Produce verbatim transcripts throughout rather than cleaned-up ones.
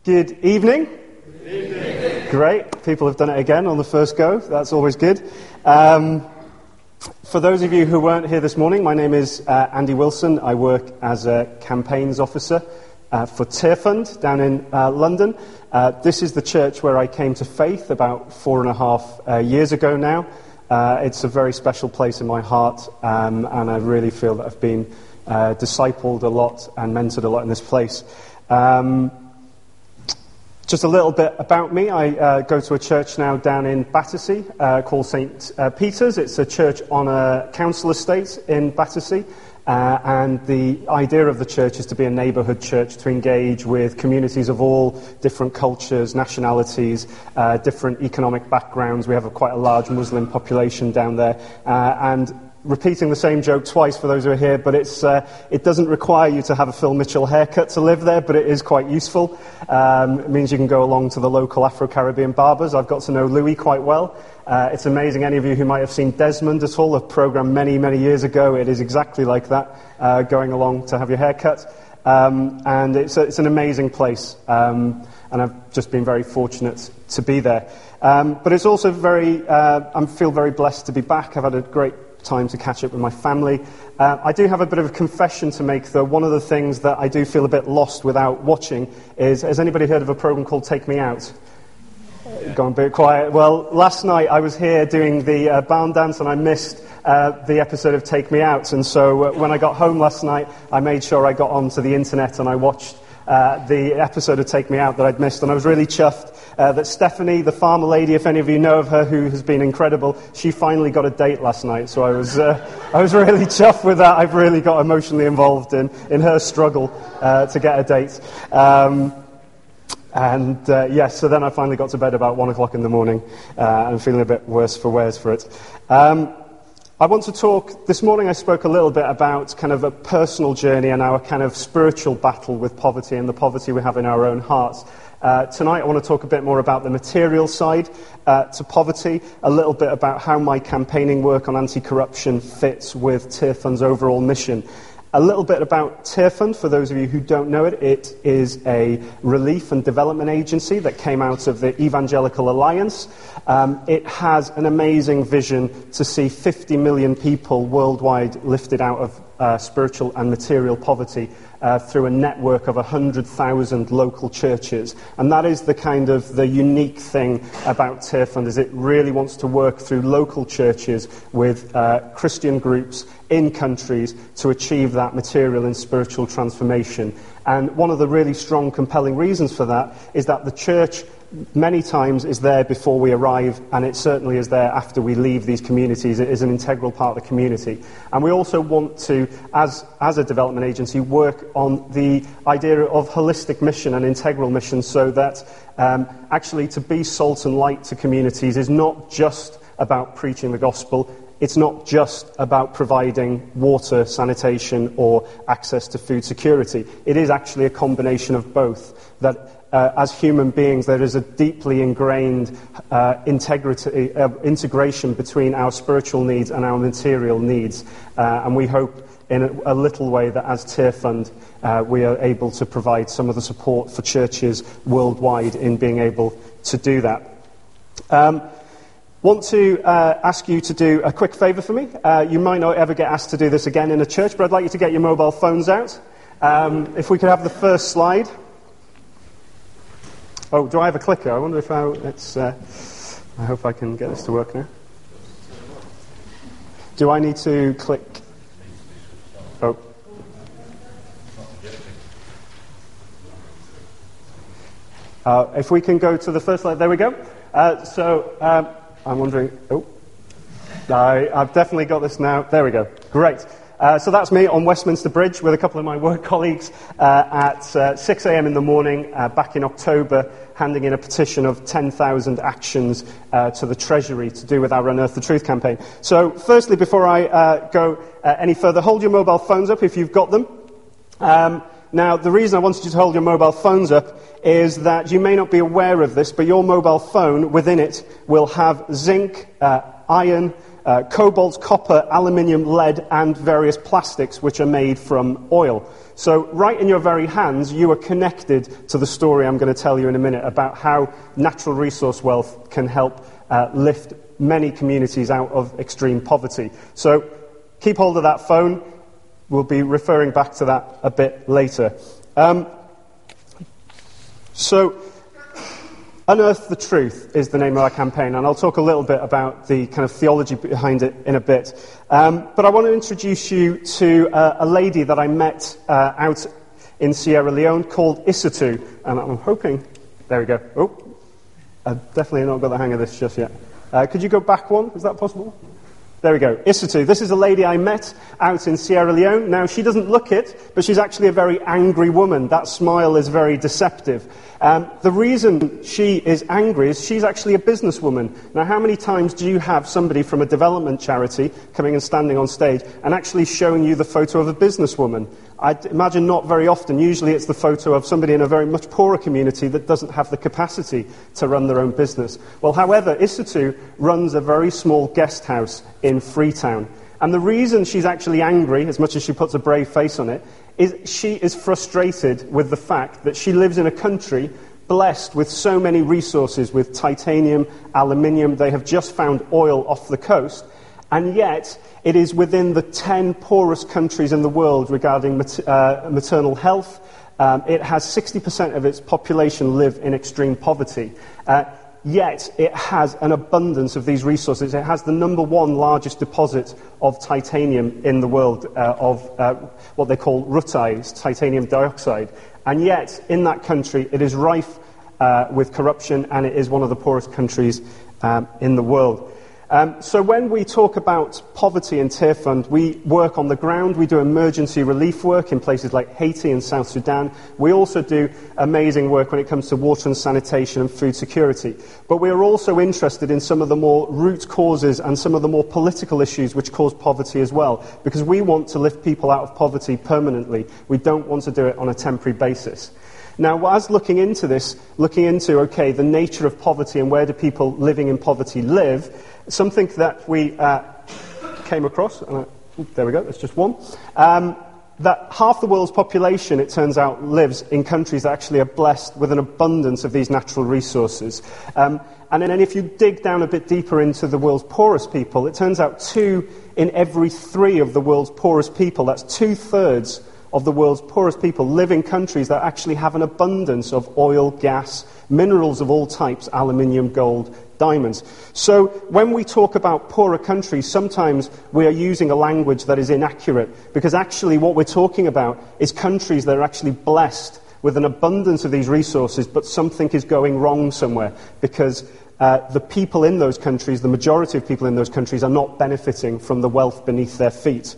Good evening. Good evening. Great. People have done it again on the first go. That's always good. Um, for those of you who weren't here this morning, my name is uh, Andy Wilson. I work as a campaigns officer uh, for Tearfund down in uh, London. Uh, this is the church where I came to faith about four and a half uh, years ago now. Uh, it's a very special place in my heart, um, and I really feel that I've been uh, discipled a lot and mentored a lot in this place. Um, Just a little bit about me. I uh, go to a church now down in Battersea uh, called Saint Uh, Peter's. It's a church on a council estate in Battersea. Uh, and the idea of the church is to be a neighbourhood church, to engage with communities of all different cultures, nationalities, uh, different economic backgrounds. We have a, quite a large Muslim population down there. Uh, and repeating the same joke twice for those who are here, but it's uh, it doesn't require you to have a Phil Mitchell haircut to live there, but it is quite useful. Um, it means you can go along to the local Afro-Caribbean barbers. I've got to know Louis quite well. Uh, it's amazing, any of you who might have seen Desmond at all, a programme many, many years ago, it is exactly like that, uh, going along to have your hair cut. Um, and it's, a, it's an amazing place, um, and I've just been very fortunate to be there. Um, but it's also very, uh, I feel very blessed to be back. I've had a great time to catch up with my family. Uh, I do have a bit of a confession to make, though. One of the things that I do feel a bit lost without watching is, has anybody heard of a program called Take Me Out? Yeah. Going a bit quiet. Well, last night I was here doing the uh, barn dance and I missed uh, the episode of Take Me Out. And so uh, when I got home last night, I made sure I got onto the internet and I watched Uh, the episode of Take Me Out that I'd missed, and I was really chuffed uh, that Stephanie, the farmer lady, if any of you know of her, who has been incredible, she finally got a date last night, so I was uh, I was really chuffed with that. I've really got emotionally involved in, in her struggle uh, to get a date. Um, and uh, yes, yeah, so then I finally got to bed about one o'clock in the morning, uh, and feeling a bit worse for wears for it. Um, I want to talk, this morning I spoke a little bit about kind of a personal journey and our kind of spiritual battle with poverty and the poverty we have in our own hearts. Uh, tonight I want to talk a bit more about the material side uh, to poverty, a little bit about how my campaigning work on anti-corruption fits with Tearfund's overall mission. A little bit about Tearfund, for those of you who don't know it. It is a relief and development agency that came out of the Evangelical Alliance. Um, it has an amazing vision to see fifty million people worldwide lifted out of uh, spiritual and material poverty uh, through a network of one hundred thousand local churches. And that is the kind of the unique thing about Tearfund, is it really wants to work through local churches with uh, Christian groups in countries to achieve that material and spiritual transformation. And one of the really strong, compelling reasons for that is that the church many times is there before we arrive, and it certainly is there after we leave these communities. It is an integral part of the community. And we also want to, as, as a development agency, work on the idea of holistic mission and integral mission, so that um, actually to be salt and light to communities is not just about preaching the gospel. It's not just about providing water, sanitation, or access to food security. It is actually a combination of both. That uh, as human beings, there is a deeply ingrained uh, integrity, uh, integration between our spiritual needs and our material needs. Uh, and we hope in a, a little way that as Tearfund, uh, we are able to provide some of the support for churches worldwide in being able to do that. Um, Want to uh, ask you to do a quick favour for me. Uh, you might not ever get asked to do this again in a church, but I'd like you to get your mobile phones out. Um, if we could have the first slide. Oh, do I have a clicker? I wonder if I... It's, uh, I hope I can get this to work now. Do I need to click... Oh. Uh, if we can go to the first slide. There we go. Uh, so... Um, I'm wondering, oh, I, I've definitely got this now. There we go. Great. Uh, so that's me on Westminster Bridge with a couple of my work colleagues uh, at uh, six a.m. in the morning uh, back in October, handing in a petition of ten thousand actions uh, to the Treasury to do with our Unearth the Truth campaign. So firstly, before I uh, go uh, any further, hold your mobile phones up if you've got them. Um, Now, the reason I wanted you to hold your mobile phones up is that you may not be aware of this, but your mobile phone, within it, will have zinc, uh, iron, uh, cobalt, copper, aluminium, lead, and various plastics which are made from oil. So right in your very hands, you are connected to the story I'm going to tell you in a minute about how natural resource wealth can help uh, lift many communities out of extreme poverty. So keep hold of that phone. We'll be referring back to that a bit later. Um, so, Unearth the Truth is the name of our campaign, and I'll talk a little bit about the kind of theology behind it in a bit. Um, but I want to introduce you to uh, a lady that I met uh, out in Sierra Leone called Isatu, and I'm hoping... There we go. Oh, I've definitely not got the hang of this just yet. Uh, could you go back one? Is that possible? There we go. Isatu. This is a lady I met out in Sierra Leone. Now, she doesn't look it, but she's actually a very angry woman. That smile is very deceptive. Um, the reason she is angry is she's actually a businesswoman. Now, how many times do you have somebody from a development charity coming and standing on stage and actually showing you the photo of a businesswoman? I'd imagine not very often. Usually it's the photo of somebody in a very much poorer community that doesn't have the capacity to run their own business. Well, however, Isatu runs a very small guest house in Freetown. And the reason she's actually angry, as much as she puts a brave face on it, is she is frustrated with the fact that she lives in a country blessed with so many resources, with titanium, aluminium. They have just found oil off the coast. And yet, it is within the ten poorest countries in the world regarding mat- uh, maternal health. Um, it has sixty percent of its population live in extreme poverty. Uh, yet, it has an abundance of these resources. It has the number one largest deposit of titanium in the world, uh, of uh, what they call rutile, titanium dioxide. And yet, in that country, it is rife uh, with corruption, and it is one of the poorest countries um, in the world. Um, so when we talk about poverty in Tearfund, we work on the ground. We do emergency relief work in places like Haiti and South Sudan. We also do amazing work when it comes to water and sanitation and food security. But we are also interested in some of the more root causes and some of the more political issues which cause poverty as well, because we want to lift people out of poverty permanently. We don't want to do it on a temporary basis. Now, as looking into this, looking into, okay, the nature of poverty and where do people living in poverty live, something that we uh, came across, and I, oops, there we go, that's just one, um, that half the world's population, it turns out, lives in countries that actually are blessed with an abundance of these natural resources. Um, and then if you dig down a bit deeper into the world's poorest people, it turns out two in every three of the world's poorest people, that's two-thirds of the world's poorest people, live in countries that actually have an abundance of oil, gas, minerals of all types, aluminium, gold, diamonds. So when we talk about poorer countries, sometimes we are using a language that is inaccurate, because actually what we're talking about is countries that are actually blessed with an abundance of these resources, but something is going wrong somewhere, because uh, the people in those countries, the majority of people in those countries, are not benefiting from the wealth beneath their feet.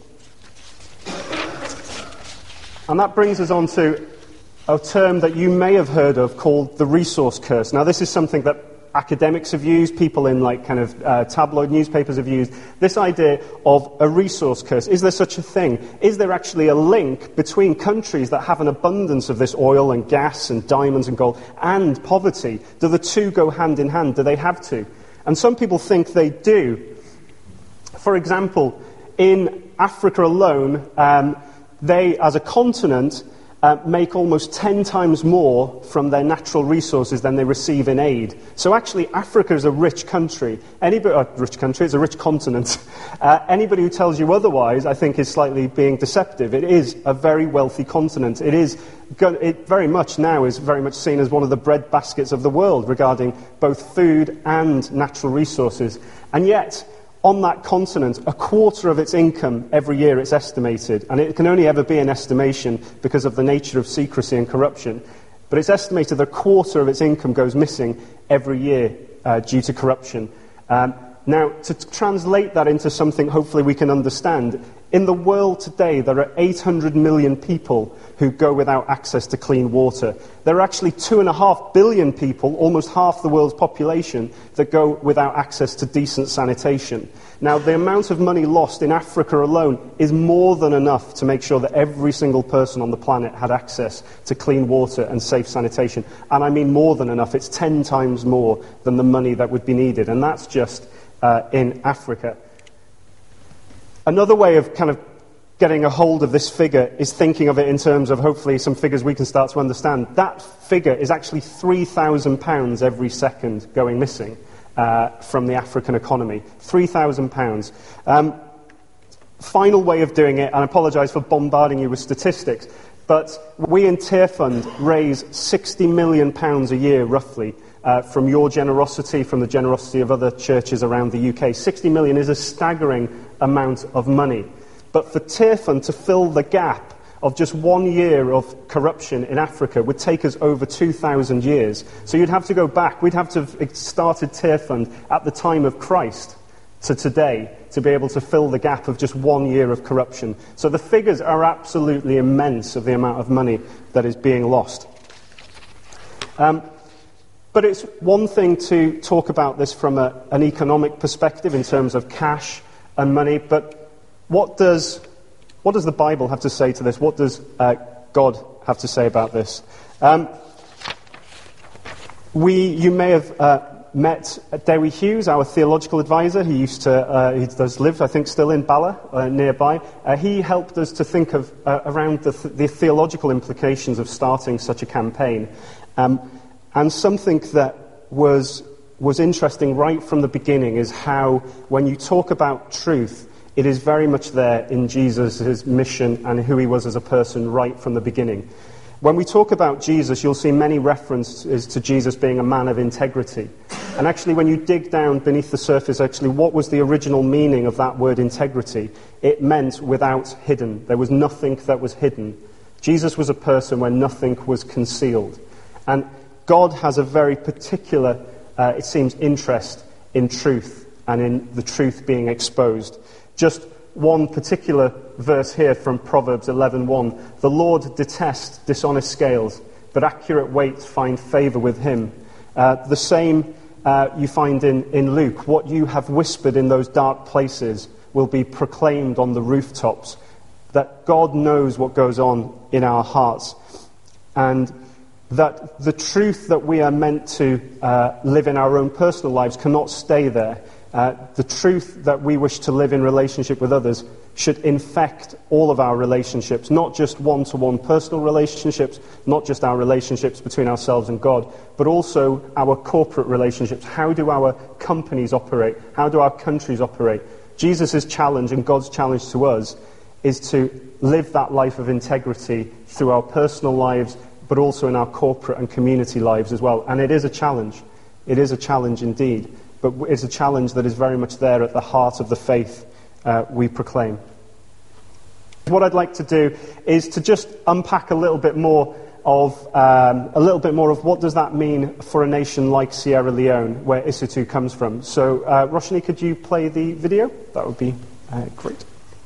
And that brings us on to a term that you may have heard of called the resource curse. Now, this is something that academics have used, people in like kind of uh, tabloid newspapers have used, this idea of a resource curse. Is there such a thing? Is there actually a link between countries that have an abundance of this oil and gas and diamonds and gold and poverty? Do the two go hand in hand? Do they have to? And some people think they do. For example, in Africa alone, um, they, as a continent, uh, make almost ten times more from their natural resources than they receive in aid. So actually, Africa is a rich country. Anybody, uh, rich country, it's a rich continent. Uh, anybody who tells you otherwise, I think, is slightly being deceptive. It is a very wealthy continent. It is, it very much now is very much seen as one of the bread baskets of the world regarding both food and natural resources. And yet, on that continent, a quarter of its income every year, it's estimated, and it can only ever be an estimation because of the nature of secrecy and corruption, but it's estimated that a quarter of its income goes missing every year uh, due to corruption. Um, now, to t- translate that into something hopefully we can understand, in the world today there are eight hundred million people who go without access to clean water. There are actually two and a half billion people, almost half the world's population, that go without access to decent sanitation. Now, the amount of money lost in Africa alone is more than enough to make sure that every single person on the planet had access to clean water and safe sanitation. And I mean more than enough. It's ten times more than the money that would be needed. And that's just uh, in Africa. Another way of kind of getting a hold of this figure is thinking of it in terms of hopefully some figures we can start to understand. That figure is actually three thousand pounds every second going missing uh, from the African economy. three thousand pounds. Um, final way of doing it, and I apologise for bombarding you with statistics, but we in Tear Fund raise sixty million pounds a year, roughly, uh, from your generosity, from the generosity of other churches around the U K. sixty million is a staggering amount of money. But for Tear Fund to fill the gap of just one year of corruption in Africa would take us over two thousand years. So you'd have to go back. We'd have to have started Tear Fund at the time of Christ to today to be able to fill the gap of just one year of corruption. So the figures are absolutely immense of the amount of money that is being lost. Um, but it's one thing to talk about this from a, an economic perspective in terms of cash and money, but what does, what does the Bible have to say to this? What does uh, God have to say about this? Um, we, you may have uh, met Dewi Hughes, our theological advisor. He used to, uh, he does live, I think, still in Bala, uh, nearby. Uh, he helped us to think of uh, around the, th- the theological implications of starting such a campaign. Um, and something that was was interesting right from the beginning is how, when you talk about truth, it is very much there in Jesus, his mission, and who he was as a person right from the beginning. When we talk about Jesus, you'll see many references to Jesus being a man of integrity. And actually, when you dig down beneath the surface, actually, what was the original meaning of that word integrity? It meant without hidden. There was nothing that was hidden. Jesus was a person where nothing was concealed. And God has a very particular, uh, it seems, interest in truth and in the truth being exposed. Just one particular verse here from Proverbs eleven one. The Lord detests dishonest scales, but accurate weights find favour with him. Uh, the same uh, you find in, in Luke. What you have whispered in those dark places will be proclaimed on the rooftops. That God knows what goes on in our hearts. And that the truth that we are meant to uh, live in our own personal lives cannot stay there. Uh, the truth that we wish to live in relationship with others should infect all of our relationships, not just one-to-one personal relationships, not just our relationships between ourselves and God, but also our corporate relationships. How do our companies operate? How do our countries operate? Jesus' challenge and God's challenge to us is to live that life of integrity through our personal lives, but also in our corporate and community lives as well. And it is a challenge. It is a challenge indeed. But it's a challenge that is very much there at the heart of the faith uh, we proclaim. What I'd like to do is to just unpack a little bit more of um, a little bit more of what does that mean for a nation like Sierra Leone, where Issoudun comes from. So, uh, Roshni, could you play the video? That would be uh, great.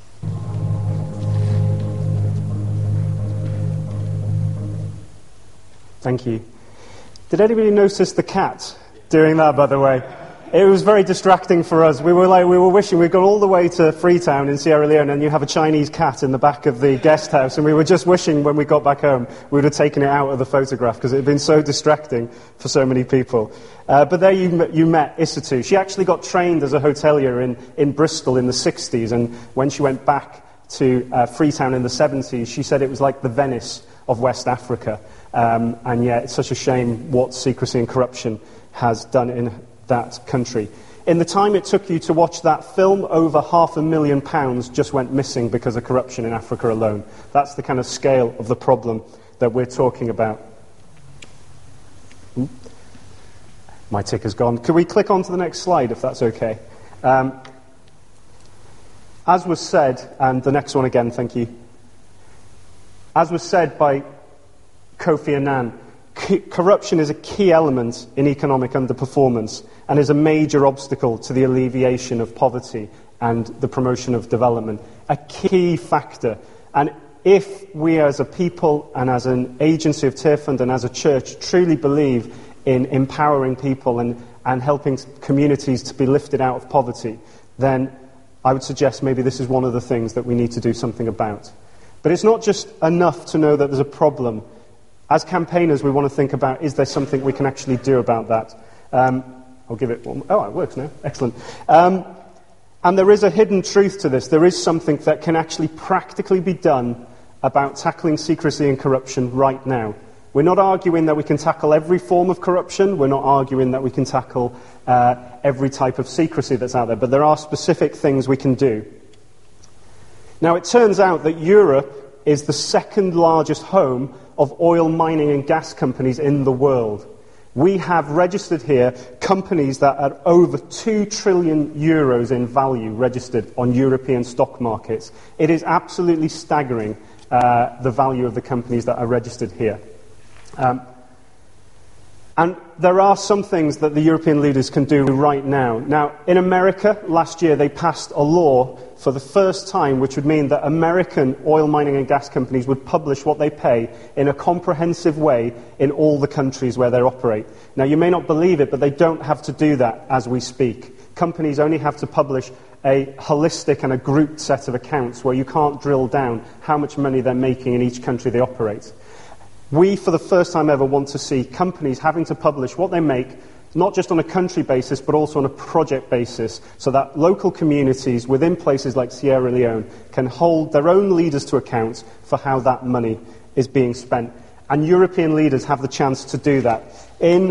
Thank you. Did anybody notice the cat doing that, by the way? It was very distracting for us. We were like, we were wishing we'd gone all the way to Freetown in Sierra Leone, and you have a Chinese cat in the back of the guest house, and we were just wishing when we got back home we would have taken it out of the photograph because it had been so distracting for so many people. Uh, but there you you met Issoudun. She actually got trained as a hotelier in, in Bristol in the sixties, and when she went back to uh, Freetown in the seventies, she said it was like the Venice of West Africa. Um, and yet it's such a shame what secrecy and corruption has done in that country. In the time it took you to watch that film, over half a million pounds just went missing because of corruption in Africa alone. That's the kind of scale of the problem that we're talking about. Ooh. My ticker's gone. Could we click on to the next slide, if that's okay? Um, as was said, and the next one again, thank you. As was said by Kofi Annan, corruption is a key element in economic underperformance and is a major obstacle to the alleviation of poverty and the promotion of development. A key factor. And if we as a people and as an agency of Tear Fund and as a church truly believe in empowering people and, and helping communities to be lifted out of poverty, then I would suggest maybe this is one of the things that we need to do something about. But it's not just enough to know that there's a problem. As campaigners, we want to think about, is there something we can actually do about that? Um, I'll give it one. Oh, it works now. Excellent. Um, And there is a hidden truth to this. There is something that can actually practically be done about tackling secrecy and corruption right now. We're not arguing that we can tackle every form of corruption. We're not arguing that we can tackle uh, every type of secrecy that's out there. But there are specific things we can do. Now, it turns out that Europe is the second largest home of oil mining and gas companies in the world. We have registered here companies that are over two trillion euros in value registered on European stock markets. It is absolutely staggering, uh, the value of the companies that are registered here. Um, and there are some things that the European leaders can do right now. Now, in America, last year they passed a law for the first time, which would mean that American oil mining and gas companies would publish what they pay in a comprehensive way in all the countries where they operate. Now, you may not believe it, but they don't have to do that as we speak. Companies only have to publish a holistic and a grouped set of accounts where you can't drill down how much money they're making in each country they operate. We, for the first time ever, want to see companies having to publish what they make, not just on a country basis, but also on a project basis, so that local communities within places like Sierra Leone can hold their own leaders to account for how that money is being spent. And European leaders have the chance to do that. In,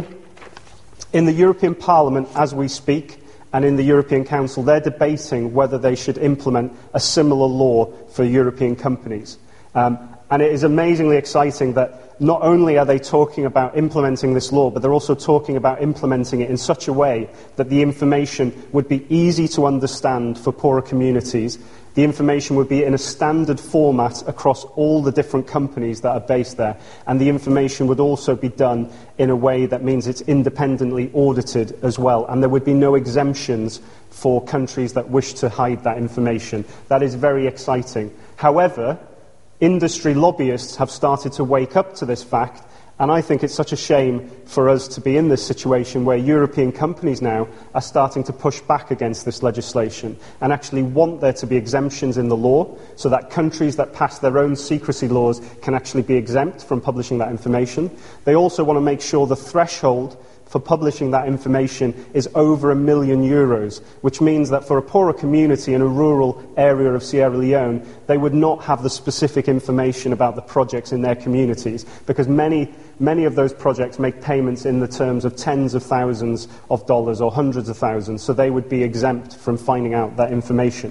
in the European Parliament, as we speak, and in the European Council, they're debating whether they should implement a similar law for European companies. Um, and it is amazingly exciting that not only are they talking about implementing this law, but they're also talking about implementing it in such a way that the information would be easy to understand for poorer communities. The information would be in a standard format across all the different companies that are based there. And the information would also be done in a way that means it's independently audited as well. And there would be no exemptions for countries that wish to hide that information. That is very exciting. However, industry lobbyists have started to wake up to this fact, and I think it's such a shame for us to be in this situation where European companies now are starting to push back against this legislation and actually want there to be exemptions in the law so that countries that pass their own secrecy laws can actually be exempt from publishing that information. They also want to make sure the threshold for publishing that information is over a million euros, which means that for a poorer community in a rural area of Sierra Leone, they would not have the specific information about the projects in their communities, because many, many of those projects make payments in the terms of tens of thousands of dollars or hundreds of thousands, so they would be exempt from finding out that information.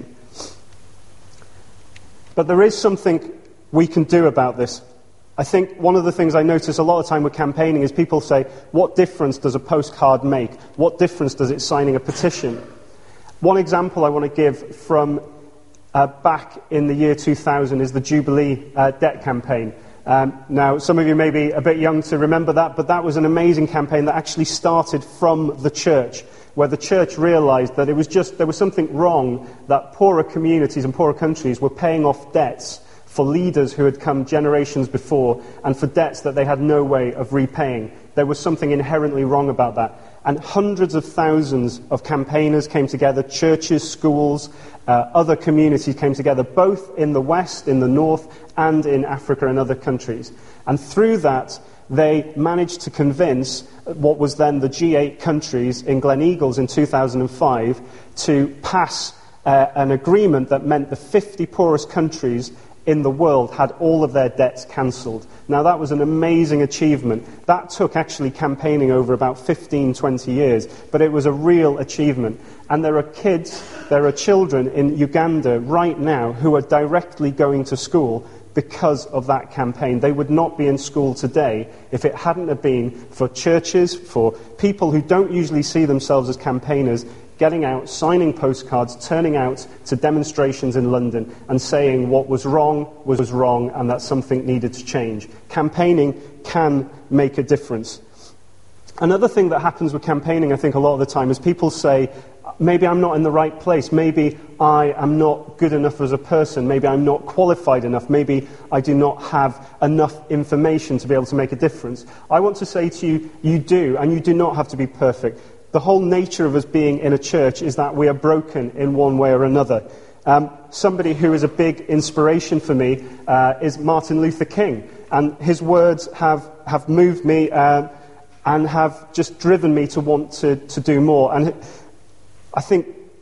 But there is something we can do about this. I think one of the things I notice a lot of time with campaigning is people say, what difference does a postcard make? What difference does it signing a petition? One example I want to give from uh, back in the year two thousand is the Jubilee uh, debt campaign. Um, now, some of you may be a bit young to remember that, but that was an amazing campaign that actually started from the church, where the church realised that it was just, there was something wrong, that poorer communities and poorer countries were paying off debts for leaders who had come generations before, and for debts that they had no way of repaying. There was something inherently wrong about that. And hundreds of thousands of campaigners came together, churches, schools, uh, other communities came together, both in the West, in the North, and in Africa and other countries. And through that, they managed to convince what was then the G eight countries in Glen Eagles in two thousand five to pass uh, an agreement that meant the fifty poorest countries in the world had all of their debts cancelled. Now, that was an amazing achievement. That took actually campaigning over about fifteen, twenty years, but it was a real achievement. And there are kids, there are children in Uganda right now who are directly going to school because of that campaign. They would not be in school today if it hadn't have been for churches, for people who don't usually see themselves as campaigners, getting out, signing postcards, turning out to demonstrations in London and saying what was wrong was wrong and that something needed to change. Campaigning can make a difference. Another thing that happens with campaigning, I think, a lot of the time is people say, maybe I'm not in the right place, maybe I am not good enough as a person, maybe I'm not qualified enough, maybe I do not have enough information to be able to make a difference. I want to say to you, you do, and you do not have to be perfect. The whole nature of us being in a church is that we are broken in one way or another. Um, somebody who is a big inspiration for me uh, is Martin Luther King, and his words have, have moved me uh, and have just driven me to want to, to do more. And I think the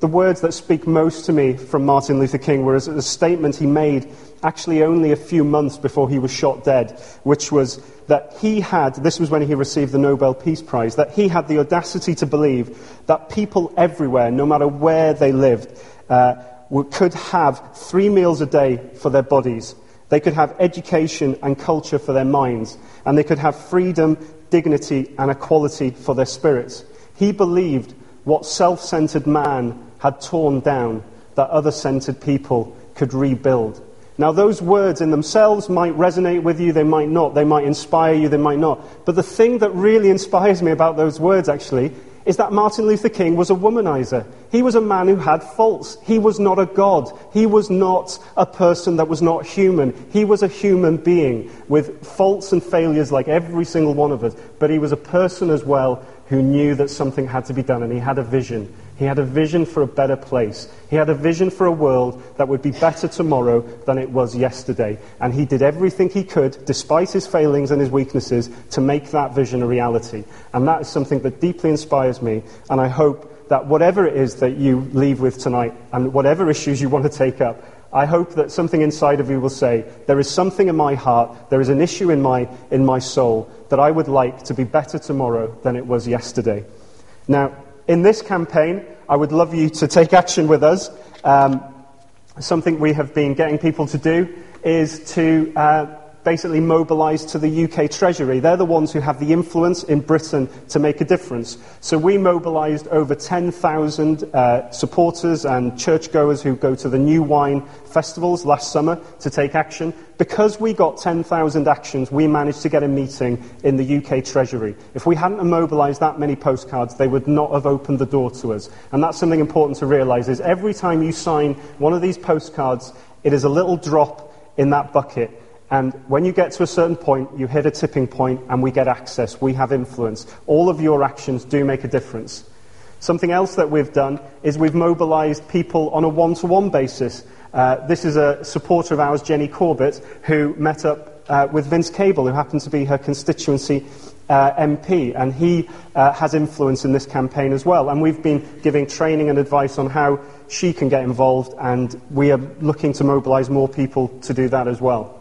the words that speak most to me from Martin Luther King were a statement he made actually only a few months before he was shot dead, which was that he had, this was when he received the Nobel Peace Prize, that he had the audacity to believe that people everywhere, no matter where they lived, uh, could have three meals a day for their bodies. They could have education and culture for their minds, and they could have freedom, dignity, and equality for their spirits. He believed what self-centered man had torn down, that other-centered people could rebuild. Now, those words in themselves might resonate with you, they might not, they might inspire you, they might not. But the thing that really inspires me about those words, actually, is that Martin Luther King was a womanizer. He was a man who had faults. He was not a god. He was not a person that was not human. He was a human being with faults and failures like every single one of us. But he was a person as well who knew that something had to be done, and he had a vision. He had a vision for a better place. He had a vision for a world that would be better tomorrow than it was yesterday. And he did everything he could, despite his failings and his weaknesses, to make that vision a reality. And that is something that deeply inspires me, and I hope that whatever it is that you leave with tonight, and whatever issues you want to take up, I hope that something inside of you will say, there is something in my heart, there is an issue in my, in my soul, that I would like to be better tomorrow than it was yesterday. Now, in this campaign, I would love you to take action with us. Um, something we have been getting people to do is to uh, basically mobilise to the U K Treasury. They're the ones who have the influence in Britain to make a difference. So we mobilised over ten thousand uh, supporters and churchgoers who go to the New Wine festivals last summer to take action. Because we got ten thousand actions, we managed to get a meeting in the U K Treasury. If we hadn't mobilised that many postcards, they would not have opened the door to us. And that's something important to realise, is every time you sign one of these postcards, it is a little drop in that bucket. And when you get to a certain point, you hit a tipping point and we get access, we have influence. All of your actions do make a difference. Something else that we've done is we've mobilised people on a one-to-one basis. Uh, this is a supporter of ours, Jenny Corbett, who met up uh, with Vince Cable, who happened to be her constituency uh, M P, and he uh, has influence in this campaign as well. And we've been giving training and advice on how she can get involved, and we are looking to mobilise more people to do that as well.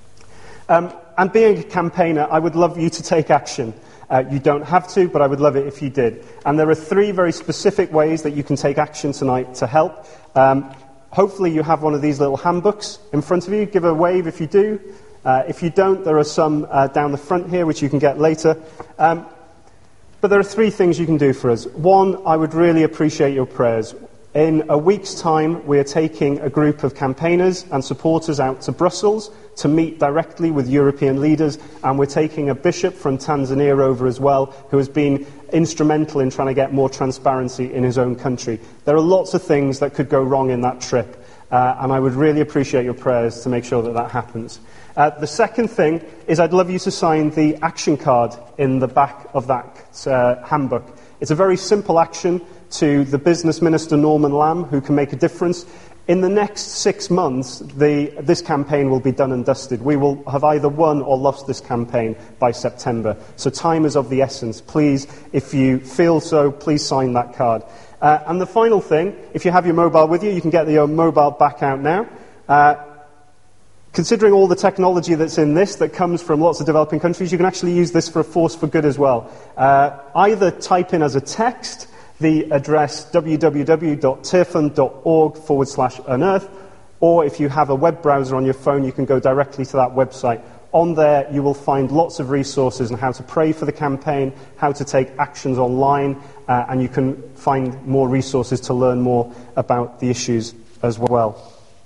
Um, and being a campaigner, I would love you to take action. Uh, you don't have to, but I would love it if you did. And there are three very specific ways that you can take action tonight to help. Um, hopefully you have one of these little handbooks in front of you. Give a wave if you do. Uh, if you don't, there are some uh, down the front here, which you can get later. Um, but there are three things you can do for us. One, I would really appreciate your prayers. In a week's time, we are taking a group of campaigners and supporters out to Brussels to meet directly with European leaders, and we're taking a bishop from Tanzania over as well, who has been instrumental in trying to get more transparency in his own country. There are lots of things that could go wrong in that trip, uh, and I would really appreciate your prayers to make sure that that happens. Uh, the second thing is I'd love you to sign the action card in the back of that uh, handbook. It's a very simple action to the business minister, Norman Lamb, who can make a difference. In the next six months, the, this campaign will be done and dusted. We will have either won or lost this campaign by September. So time is of the essence. Please, if you feel so, please sign that card. Uh, and the final thing, if you have your mobile with you, you can get your mobile back out now. Uh, considering all the technology that's in this that comes from lots of developing countries, you can actually use this for a force for good as well. Uh, either type in as a text the address www.tearfund.org forward slash unearth, or if you have a web browser on your phone, you can go directly to that website. On there, you will find lots of resources on how to pray for the campaign, how to take actions online, uh, and you can find more resources to learn more about the issues as well.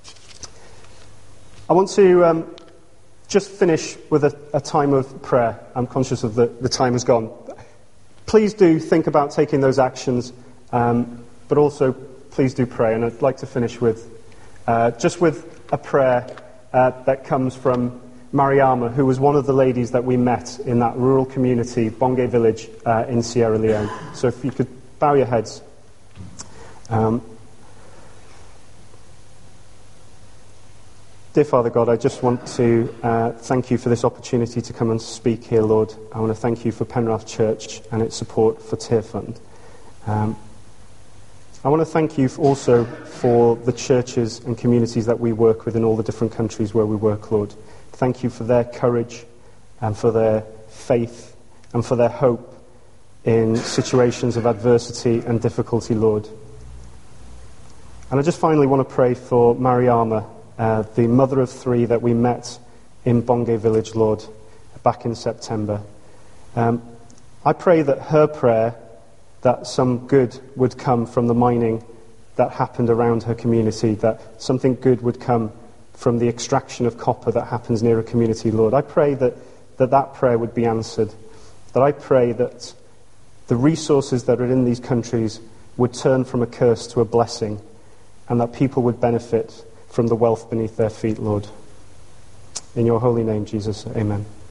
I want to um, just finish with a, a time of prayer. I'm conscious of the, the time has gone. Please do think about taking those actions, um, but also please do pray. And I'd like to finish with uh, just with a prayer uh, that comes from Mariama, who was one of the ladies that we met in that rural community, Bonge village uh, in Sierra Leone. So if you could bow your heads. Um, Dear Father God, I just want to uh, thank you for this opportunity to come and speak here, Lord. I want to thank you for Penrath Church and its support for Tearfund. Um, I want to thank you also for the churches and communities that we work with in all the different countries where we work, Lord. Thank you for their courage and for their faith and for their hope in situations of adversity and difficulty, Lord. And I just finally want to pray for Mariama, uh, the mother of three that we met in Bongay Village, Lord, back in September. Um, I pray that her prayer, that some good would come from the mining that happened around her community, that something good would come from the extraction of copper that happens near a community, Lord. I pray that that, that prayer would be answered, that I pray that the resources that are in these countries would turn from a curse to a blessing, and that people would benefit from the wealth beneath their feet, Lord. In your holy name, Jesus, amen.